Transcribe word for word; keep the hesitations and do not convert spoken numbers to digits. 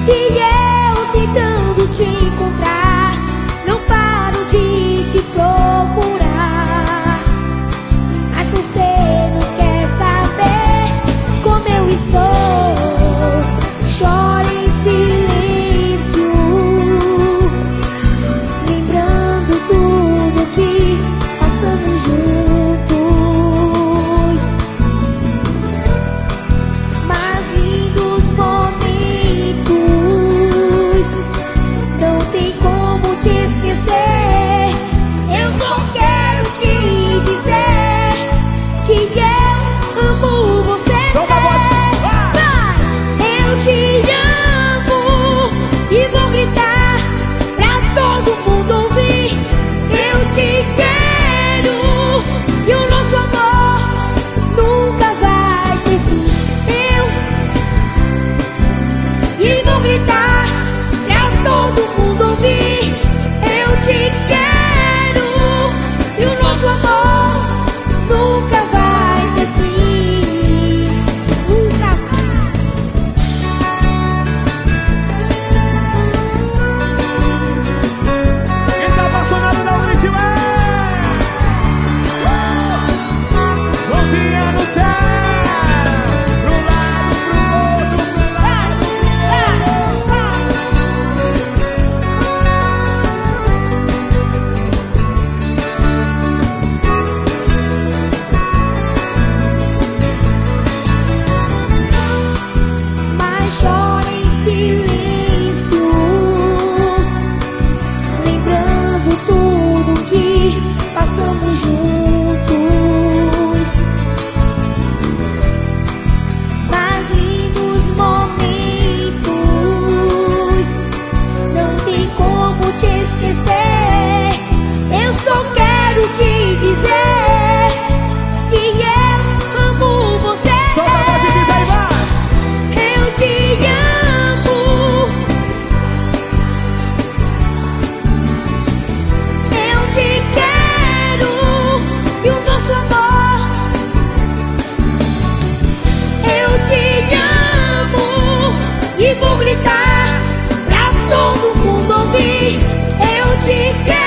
E eu tentando te encontrar, não paro de te procurar. Mas você não quer saber como eu estou. Choro em silêncio, lembrando tudo que passamos juntos. Mas lindos momentos, não tem como te esquecer. Eu só quero te dizer que eu amo você. Solta a voz. Eu te amo e vou gritar pra todo mundo ouvir. Eu te quero e o nosso amor nunca vai ter fim. Eu e vou gritar pra todo mundo ouvir. Eu te quero e o nosso amor nunca vai ter fim. Nunca vai. Quem tá apaixonado dá um grito, é! Mãozinha no céu, pro lado, pro outro, pro lado, pro Mas chora em silêncio, lembrando tudo que passamos juntos. Mas lindos momentos, não tem como te esquecer. Eu só quero te dizer que eu amo você. Solta a voz e diz aí, vai! Eu te amo, eu te quero e o nosso amor. Eu te amo e vou gritar pra todo mundo ouvir. Eu te quero.